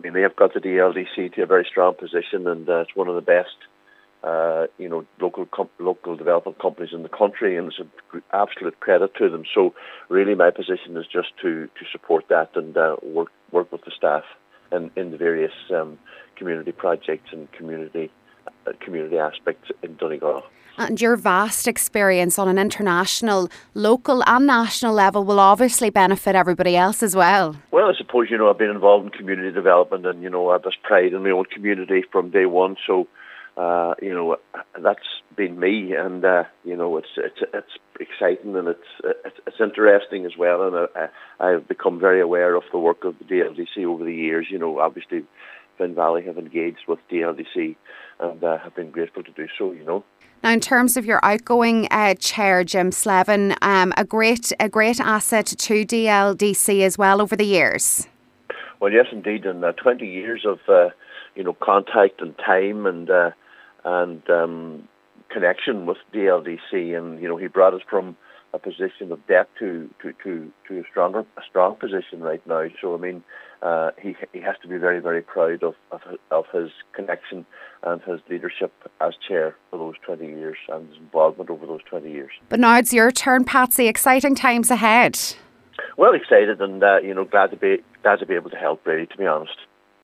mean, they have got the DLDC to a very strong position, and it's one of the best, local development companies in the country, and it's an absolute credit to them. So really my position is just to support that and work with the staff in the various community projects and community aspects in Donegal. And your vast experience on an international, local and national level will obviously benefit everybody else as well. Well, I suppose, I've been involved in community development, and, I have this pride in my own community from day one. So, that's been me, and, it's exciting, and it's interesting as well. And I've become very aware of the work of the DLDC over the years. Obviously Finn Valley have engaged with DLDC and have been grateful to do so, Now, in terms of your outgoing chair, Jim Slevin, a great asset to DLDC as well over the years. Well, yes, indeed, and 20 years of contact and time and connection with DLDC, and he brought us from a position of depth to a strong position right now. So I mean, he has to be very, very proud of his connection and his leadership as chair for those 20 years and his involvement over those 20 years. But now it's your turn, Patsy. Exciting times ahead. Well, excited and glad to be able to help, really, to be honest.